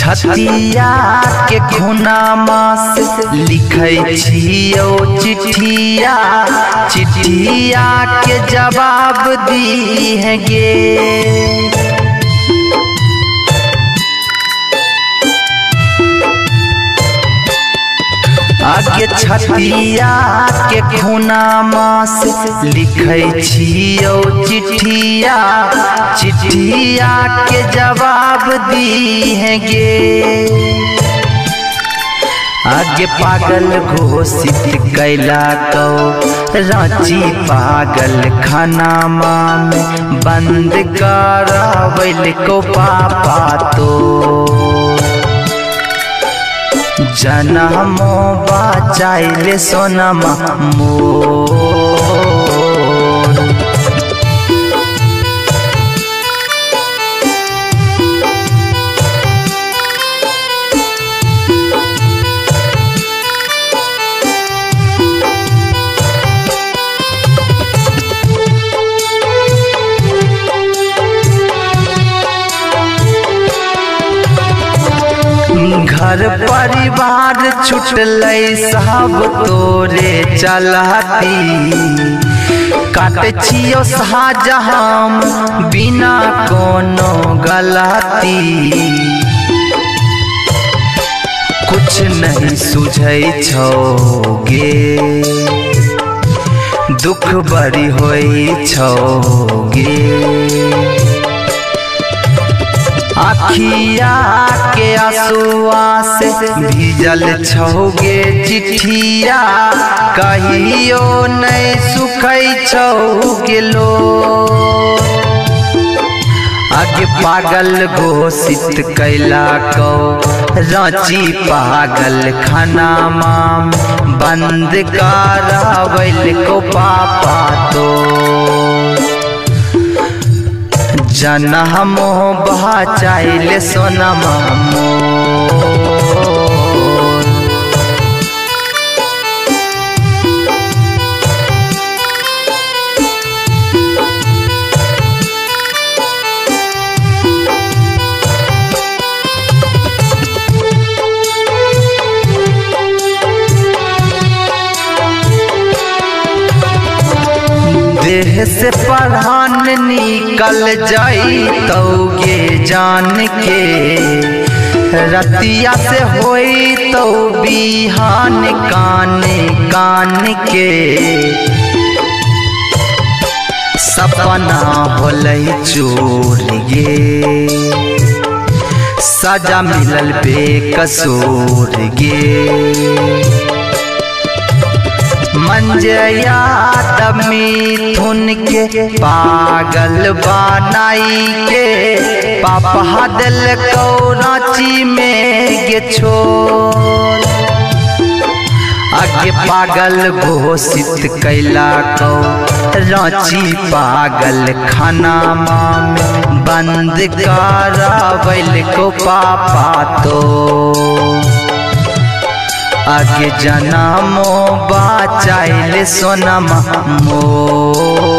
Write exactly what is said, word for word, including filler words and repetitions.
छतिया के खुनामा से लिखै छियौ चिट्ठिया, चिट्ठिया के जवाब दी है गे। आगे छतिया के खुनामा से लिखै छियौ चिट्ठिया, चिट्ठिया के जवाब दी है गे। आगे पागल घोषित कैला को रांची पागल खानामा में बंद करावैल को पापा तो। जनमो बचाइले सोनमा मोर। घर परिवार छुटलै सब तोरे चलती, काटे छियो शाहजहां बिना कोनो गलती। कुछ नहीं सुझै छौ गे, दुख बड़ी होई छौ गे। आखिया के आंसुआ से भीजल छौगे चिट्ठिया, कहियो नहीं सुखै छौगे लो। आगे पागल घोषित कैला को रांची पागल खानामा बंद करावैल को पापा तो। जनमो बचाइले सोनमा मोर। देह से परान निकल जाई तौगे जान के, रतिया से होई तो बिहान कान कान के। सपना होलै चोर गे, सजा मिलल बेकसूर गे। मंजया मिथुन के पागल बनाई के, पापा दिल को रांची में गे छोड़। आगे पागल घोषित कैला को रांची पागल खानामा में बंद करावैल को पापा तो। आगे जनमो बचाइले सोनमा मोर।